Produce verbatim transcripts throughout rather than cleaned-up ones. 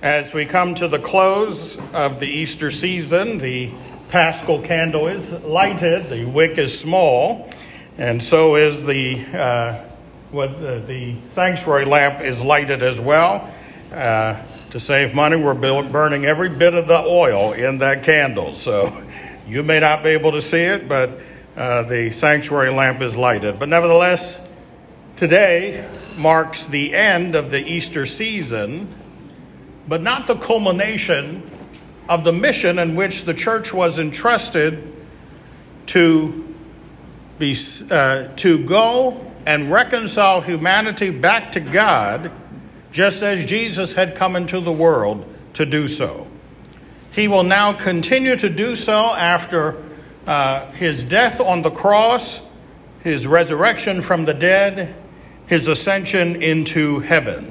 As we come to the close of the Easter season, the Paschal candle is lighted, the wick is small, and so is the uh, what uh, the sanctuary lamp is lighted as well. Uh, to save money, we're burning every bit of the oil in that candle, so you may not be able to see it, but uh, the sanctuary lamp is lighted. But nevertheless, today marks the end of the Easter season, but not the culmination of the mission in which the church was entrusted to be uh, to go and reconcile humanity back to God, just as Jesus had come into the world to do so. He will now continue to do so after uh, his death on the cross, his resurrection from the dead, his ascension into heaven.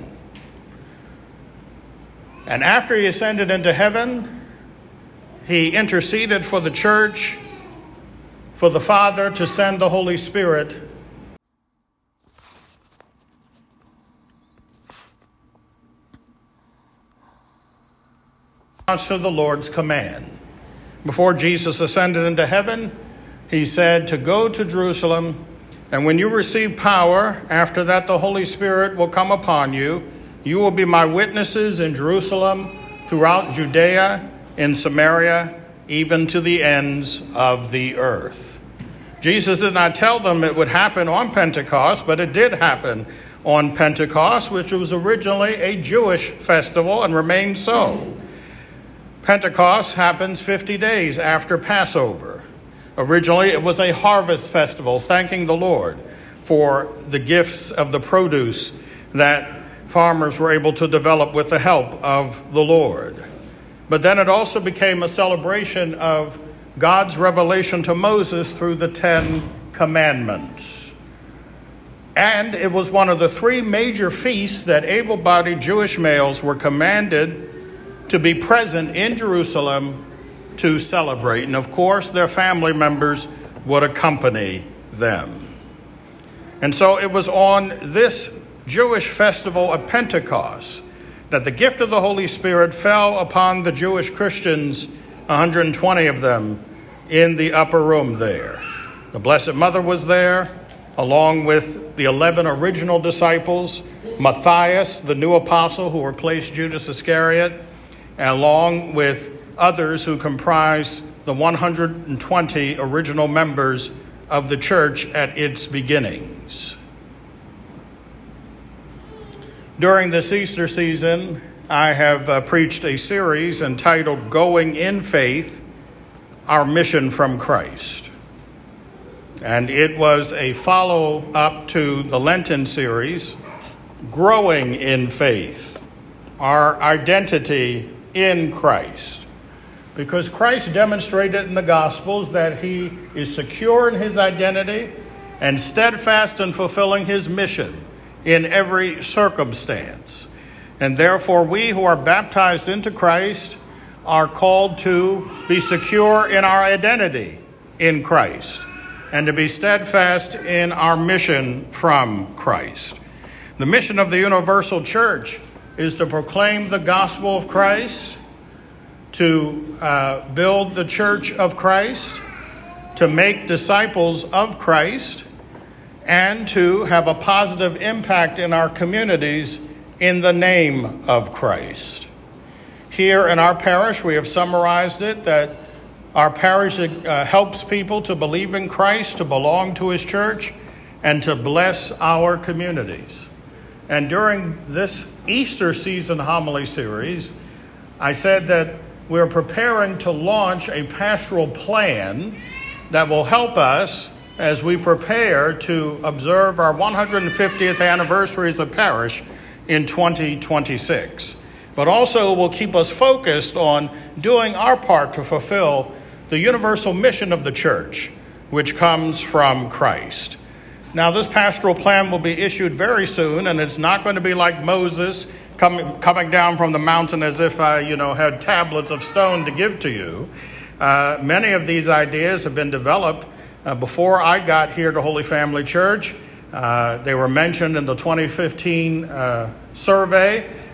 And after he ascended into heaven, he interceded for the church, for the Father to send the Holy Spirit to the Lord's command. Before Jesus ascended into heaven, he said to go to Jerusalem, and when you receive power, after that the Holy Spirit will come upon you. You will be my witnesses in Jerusalem, throughout Judea, in Samaria, even to the ends of the earth. Jesus did not tell them it would happen on Pentecost, but it did happen on Pentecost, which was originally a Jewish festival and remains so. Pentecost happens fifty days after Passover. Originally, it was a harvest festival, thanking the Lord for the gifts of the produce that farmers were able to develop with the help of the Lord. But then it also became a celebration of God's revelation to Moses through the Ten Commandments. And it was one of the three major feasts that able-bodied Jewish males were commanded to be present in Jerusalem to celebrate. And of course, their family members would accompany them. And so it was on this Jewish festival of Pentecost that the gift of the Holy Spirit fell upon the Jewish Christians, one hundred twenty of them, in the upper room there. The Blessed Mother was there, along with the eleven original disciples, Matthias, the new apostle who replaced Judas Iscariot, along with others who comprised the one hundred twenty original members of the church at its beginnings. During this Easter season, I have uh, preached a series entitled Going in Faith, Our Mission from Christ. And it was a follow-up to the Lenten series, Growing in Faith, Our Identity in Christ. Because Christ demonstrated in the Gospels that he is secure in his identity and steadfast in fulfilling his mission in every circumstance. And therefore, we who are baptized into Christ are called to be secure in our identity in Christ and to be steadfast in our mission from Christ. The mission of the universal church is to proclaim the gospel of Christ, to uh, build the church of Christ, to make disciples of Christ, and to have a positive impact in our communities in the name of Christ. Here in our parish, we have summarized it that our parish uh, helps people to believe in Christ, to belong to his church, and to bless our communities. And during this Easter season homily series, I said that we're preparing to launch a pastoral plan that will help us as we prepare to observe our one hundred fiftieth anniversary as a parish in twenty twenty-six. But also will keep us focused on doing our part to fulfill the universal mission of the church, which comes from Christ. Now, this pastoral plan will be issued very soon, and it's not going to be like Moses coming coming down from the mountain as if I, you know, had tablets of stone to give to you. Uh, many of these ideas have been developed uh, before I got here to Holy Family Church. Uh, they were mentioned in the twenty fifteen uh, survey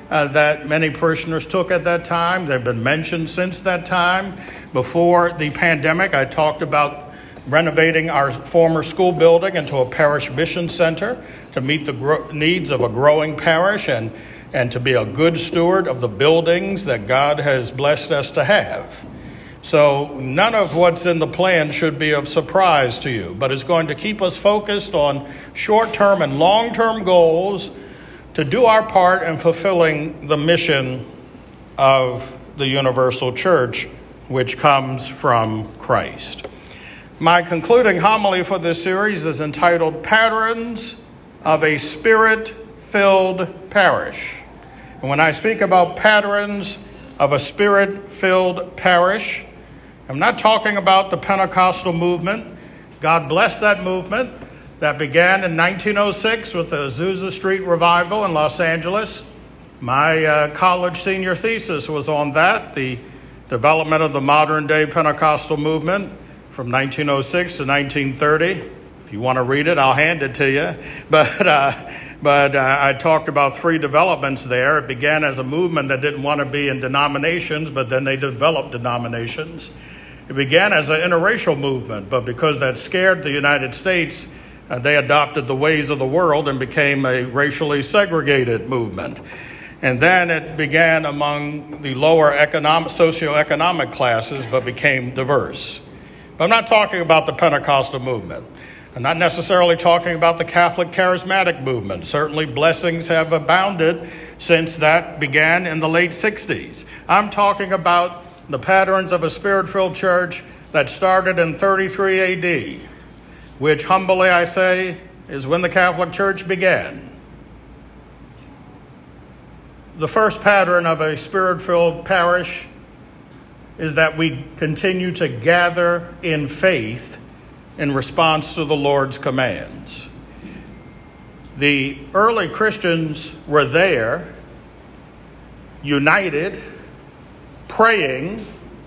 uh, that many parishioners took at that time. They've been mentioned since that time. Before the pandemic, I talked about renovating our former school building into a parish mission center to meet the gro- needs of a growing parish and, and to be a good steward of the buildings that God has blessed us to have. So none of what's in the plan should be of surprise to you, but it's going to keep us focused on short-term and long-term goals to do our part in fulfilling the mission of the universal church, which comes from Christ. My concluding homily for this series is entitled Patterns of a Spirit-Filled Parish. And when I speak about patterns of a Spirit-filled parish, I'm not talking about the Pentecostal movement. God bless that movement that began in nineteen oh six with the Azusa Street Revival in Los Angeles. My uh, college senior thesis was on that, the development of the modern-day Pentecostal movement from nineteen oh six to nineteen thirty. If you want to read it, I'll hand it to you. But uh, but uh, I talked about three developments there. It began as a movement that didn't want to be in denominations, but then they developed denominations. It began as an interracial movement, but because that scared the United States, uh, they adopted the ways of the world and became a racially segregated movement. And then it began among the lower economic, socioeconomic classes, but became diverse. But I'm not talking about the Pentecostal movement. I'm not necessarily talking about the Catholic charismatic movement. Certainly blessings have abounded since that began in the late sixties. I'm talking about the patterns of a Spirit-filled church that started in thirty-three A D, which humbly I say is when the Catholic Church began. The first pattern of a Spirit-filled parish is that we continue to gather in faith in response to the Lord's commands. The early Christians were there, united, praying,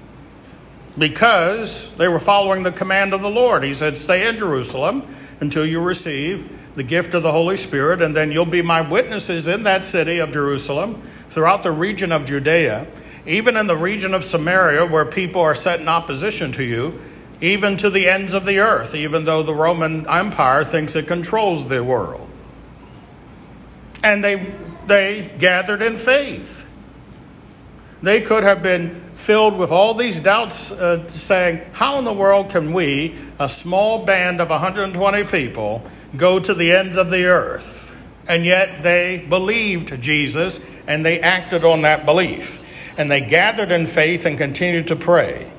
because they were following the command of the Lord. He said, stay in Jerusalem until you receive the gift of the Holy Spirit, and then you'll be my witnesses in that city of Jerusalem, throughout the region of Judea, even in the region of Samaria, where people are set in opposition to you, even to the ends of the earth, even though the Roman Empire thinks it controls the world. And they, they gathered in faith. They could have been filled with all these doubts, uh, saying, how in the world can we, a small band of one hundred twenty people, go to the ends of the earth? And yet they believed Jesus, and they acted on that belief. And they gathered in faith and continued to pray.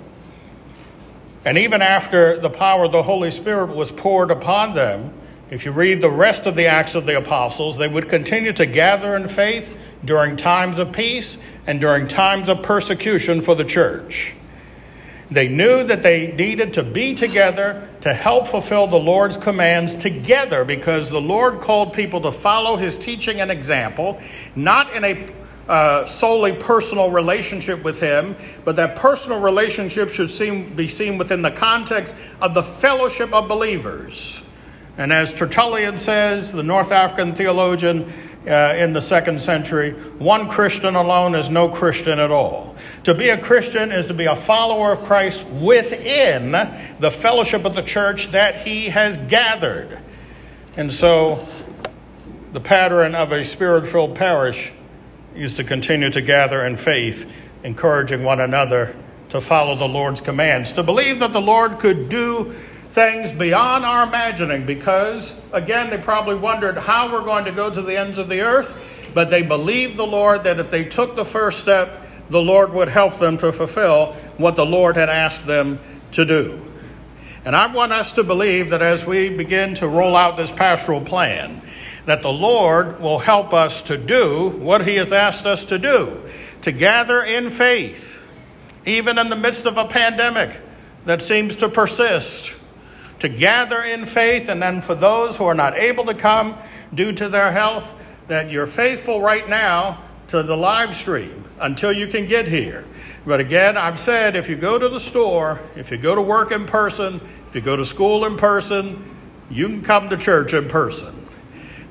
And even after the power of the Holy Spirit was poured upon them, if you read the rest of the Acts of the Apostles, they would continue to gather in faith during times of peace and during times of persecution for the church. They knew that they needed to be together to help fulfill the Lord's commands together, because the Lord called people to follow his teaching and example, not in a uh, solely personal relationship with him, but that personal relationship should seem, be seen within the context of the fellowship of believers. And as Tertullian says, the North African theologian, Uh, in the second century, one Christian alone is no Christian at all. To be a Christian is to be a follower of Christ within the fellowship of the church that he has gathered. And so the pattern of a Spirit-filled parish is to continue to gather in faith, encouraging one another to follow the Lord's commands, to believe that the Lord could do things beyond our imagining, because, again, they probably wondered how we're going to go to the ends of the earth, but they believed the Lord that if they took the first step, the Lord would help them to fulfill what the Lord had asked them to do. And I want us to believe that as we begin to roll out this pastoral plan, that the Lord will help us to do what he has asked us to do, to gather in faith, even in the midst of a pandemic that seems to persist, to gather in faith. And then for those who are not able to come due to their health, that you're faithful right now to the live stream until you can get here. But again, I've said, if you go to the store, if you go to work in person, if you go to school in person, you can come to church in person.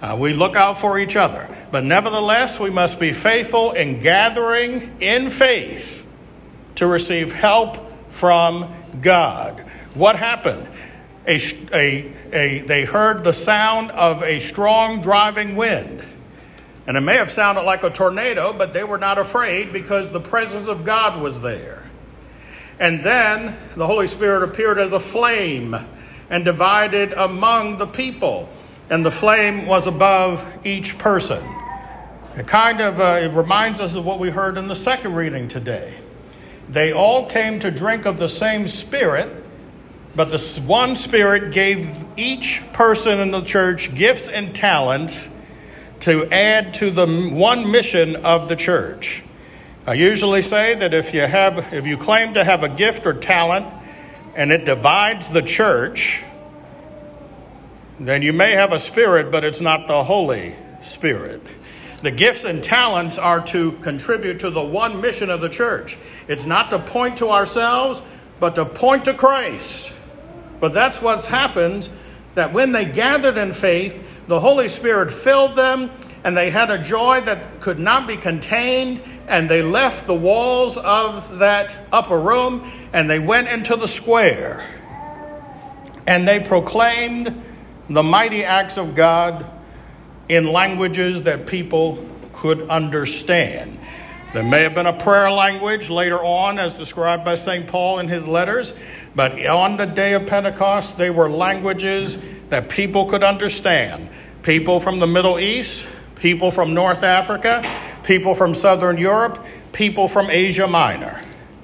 Uh, we look out for each other. But nevertheless, we must be faithful in gathering in faith to receive help from God. What happened? A, a, a, they heard the sound of a strong driving wind. And it may have sounded like a tornado, but they were not afraid because the presence of God was there. And then the Holy Spirit appeared as a flame and divided among the people. And the flame was above each person. It kind of uh, it reminds us of what we heard in the second reading today. They all came to drink of the same Spirit, but the one Spirit gave each person in the church gifts and talents to add to the one mission of the church. I usually say that if you have, if you claim to have a gift or talent and it divides the church, then you may have a spirit, but it's not the Holy Spirit. The gifts and talents are to contribute to the one mission of the church. It's not to point to ourselves, but to point to Christ. But that's what's happened, that when they gathered in faith, the Holy Spirit filled them, and they had a joy that could not be contained, and they left the walls of that upper room, and they went into the square, and they proclaimed the mighty acts of God in languages that people could understand. There may have been a prayer language later on, as described by Saint Paul in his letters, but on the day of Pentecost, they were languages that people could understand. People from the Middle East, people from North Africa, people from Southern Europe, people from Asia Minor.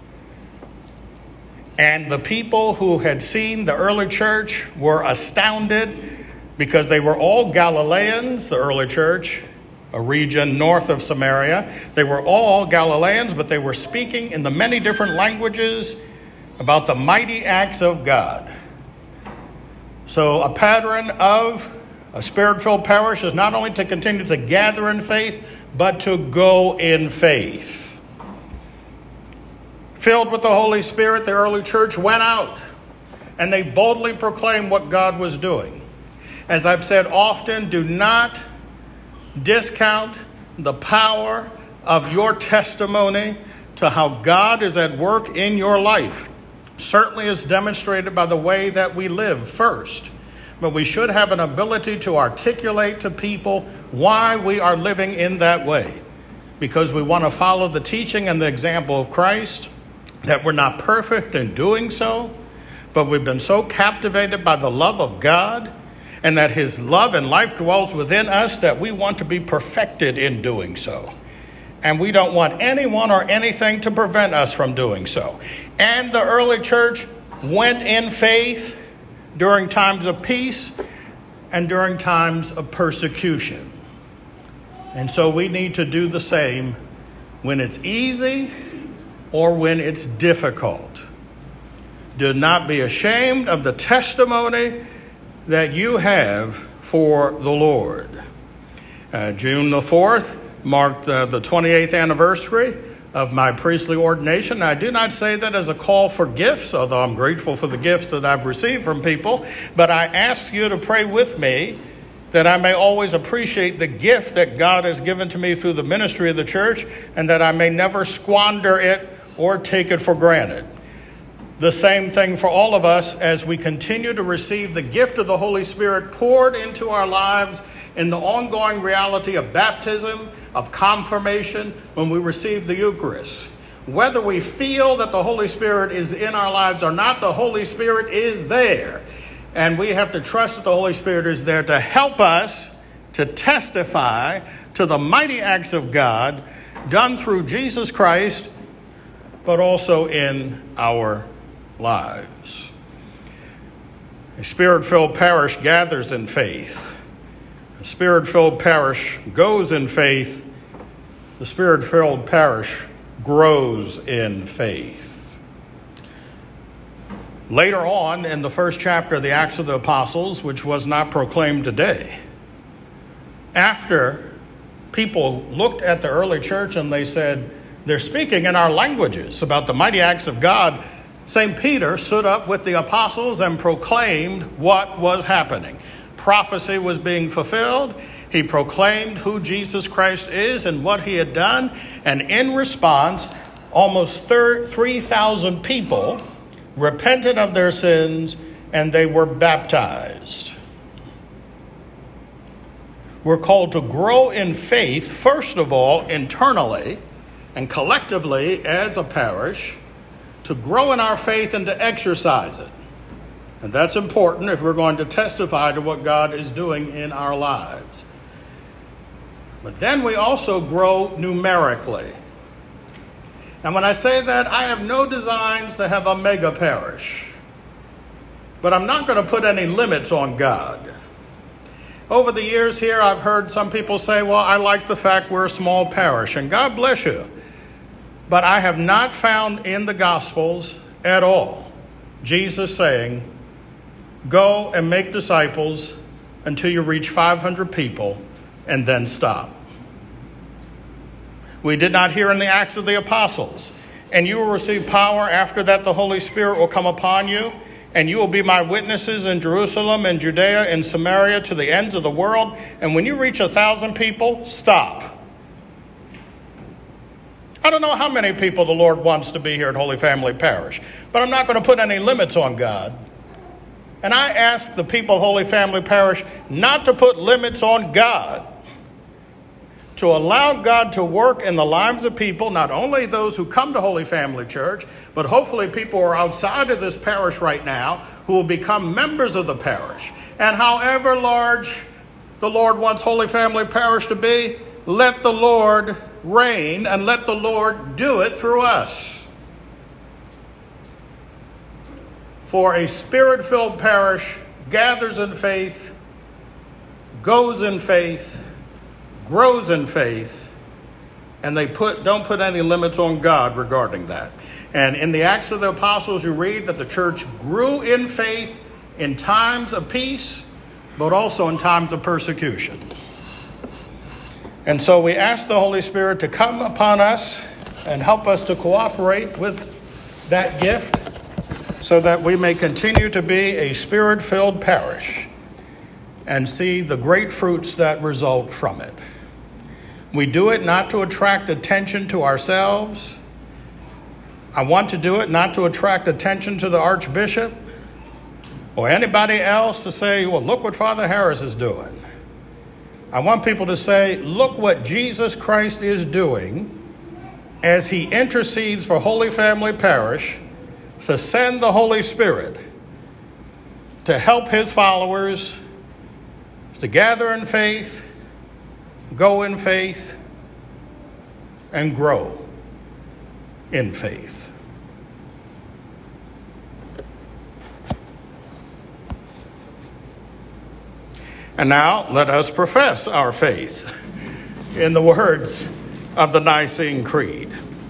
And the people who had seen the early church were astounded because they were all Galileans, the early church, a region north of Samaria. They were all Galileans, but they were speaking in the many different languages about the mighty acts of God. So a pattern of a Spirit-filled parish is not only to continue to gather in faith, but to go in faith. Filled with the Holy Spirit, the early church went out and they boldly proclaimed what God was doing. As I've said often, do not discount the power of your testimony to how God is at work in your life. Certainly is demonstrated by the way that we live first. But we should have an ability to articulate to people why we are living in that way. Because we want to follow the teaching and the example of Christ, that we're not perfect in doing so, but we've been so captivated by the love of God, and that his love and life dwells within us, that we want to be perfected in doing so. And we don't want anyone or anything to prevent us from doing so. And the early church went in faith during times of peace and during times of persecution. And so we need to do the same when it's easy or when it's difficult. Do not be ashamed of the testimony that you have for the Lord. Uh, June the fourth marked uh, the twenty-eighth anniversary of my priestly ordination. I do not say that as a call for gifts, although I'm grateful for the gifts that I've received from people, but I ask you to pray with me that I may always appreciate the gift that God has given to me through the ministry of the church, and that I may never squander it or take it for granted. The same thing for all of us as we continue to receive the gift of the Holy Spirit poured into our lives in the ongoing reality of baptism, of confirmation, when we receive the Eucharist. Whether we feel that the Holy Spirit is in our lives or not, the Holy Spirit is there. And we have to trust that the Holy Spirit is there to help us to testify to the mighty acts of God done through Jesus Christ, but also in our lives. A Spirit-filled parish gathers in faith. A Spirit-filled parish goes in faith. The Spirit-filled parish grows in faith. Later on in the first chapter of the Acts of the Apostles, which was not proclaimed today, after people looked at the early church and they said, they're speaking in our languages about the mighty acts of God, Saint Peter stood up with the apostles and proclaimed what was happening. Prophecy was being fulfilled, He proclaimed who Jesus Christ is and what he had done. And in response, almost three thousand people repented of their sins and they were baptized. We're called to grow in faith, first of all, internally and collectively as a parish, to grow in our faith and to exercise it. And that's important if we're going to testify to what God is doing in our lives. But then we also grow numerically. And when I say that, I have no designs to have a mega parish. But I'm not going to put any limits on God. Over the years here, I've heard some people say, well, I like the fact we're a small parish. And God bless you. But I have not found in the Gospels at all Jesus saying, go and make disciples until you reach five hundred people and then stop. We did not hear in the Acts of the Apostles, and you will receive power. After that, the Holy Spirit will come upon you, and you will be my witnesses in Jerusalem and Judea and Samaria to the ends of the world. And when you reach a thousand people, stop. I don't know how many people the Lord wants to be here at Holy Family Parish, but I'm not going to put any limits on God. And I ask the people of Holy Family Parish not to put limits on God, to allow God to work in the lives of people, not only those who come to Holy Family Church, but hopefully people who are outside of this parish right now who will become members of the parish. And however large the Lord wants Holy Family Parish to be, let the Lord reign and let the Lord do it through us. For a spirit-filled parish gathers in faith, goes in faith, grows in faith, and they put don't put any limits on God regarding that. And in the Acts of the Apostles, you read that the church grew in faith in times of peace, but also in times of persecution. And so we ask the Holy Spirit to come upon us and help us to cooperate with that gift so that we may continue to be a spirit-filled parish and see the great fruits that result from it. We do it not to attract attention to ourselves. I want to do it not to attract attention to the Archbishop or anybody else to say, well, look what Father Harris is doing. I want people to say, look what Jesus Christ is doing as he intercedes for Holy Family Parish to send the Holy Spirit to help his followers to gather in faith, go in faith, and grow in faith. And now let us profess our faith in the words of the Nicene Creed.